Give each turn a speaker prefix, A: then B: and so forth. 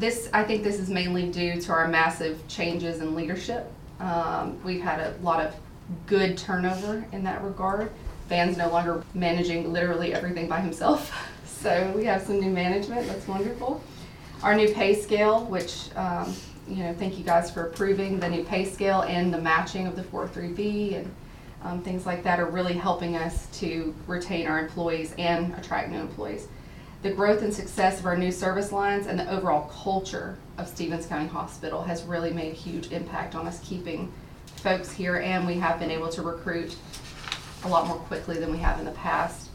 A: I think this is mainly due to our massive changes in leadership. We've had a lot of good turnover in that regard. Van's no longer managing literally everything by himself. So we have some new management. That's wonderful. Our new pay scale, which, thank you guys for approving the new pay scale, and the matching of the 403B and things like that are really helping us to retain our employees and attract new employees. The growth and success of our new service lines and the overall culture of Stevens County Hospital has really made a huge impact on us keeping folks here, and we have been able to recruit a lot more quickly than we have in the past.